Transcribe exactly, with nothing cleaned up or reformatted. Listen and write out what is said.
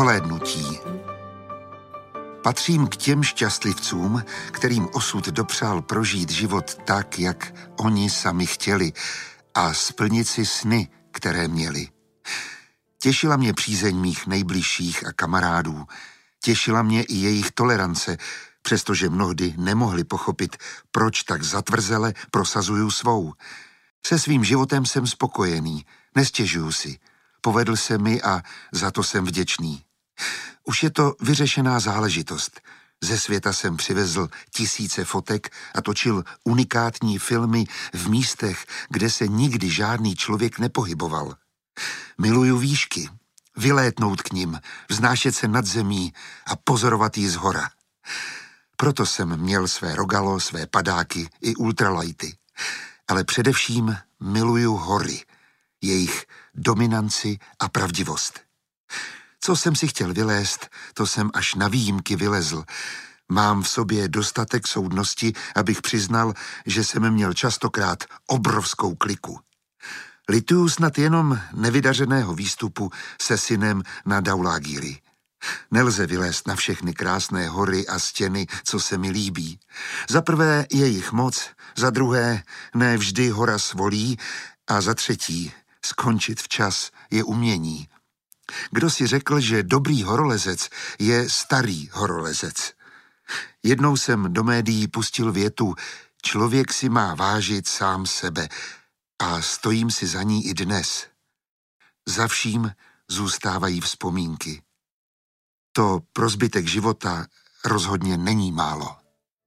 Ohlédnutí. Patřím k těm šťastlivcům, kterým osud dopřál prožít život tak, jak oni sami chtěli a splnit si sny, které měli. Těšila mě přízeň mých nejbližších a kamarádů. Těšila mě i jejich tolerance, přestože mnohdy nemohli pochopit, proč tak zatvrzele prosazuju svou. Se svým životem jsem spokojený, nestěžuju si. Povedl se mi a za to jsem vděčný. Už je to vyřešená záležitost. Ze světa jsem přivezl tisíce fotek a točil unikátní filmy v místech, kde se nikdy žádný člověk nepohyboval. Miluju výšky, vylétnout k nim, vznášet se nad zemí a pozorovat ji zhora. Proto jsem měl své rogalo, své padáky i ultralighty. Ale především miluju hory, jejich dominanci a pravdivost. Co jsem si chtěl vylézt, to jsem až na výjimky vylezl. Mám v sobě dostatek soudnosti, abych přiznal, že jsem měl častokrát obrovskou kliku. Lituju snad jenom nevydařeného výstupu se synem na Dhaulagiri. Nelze vylézt na všechny krásné hory a stěny, co se mi líbí. Za prvé je jich moc, za druhé ne vždy hora svolí a za třetí skončit včas je umění. Kdo si řekl, že dobrý horolezec je starý horolezec? Jednou jsem do médií pustil větu: člověk si má vážit sám sebe, a stojím si za ní i dnes. Za vším zůstávají vzpomínky. To pro zbytek života rozhodně není málo.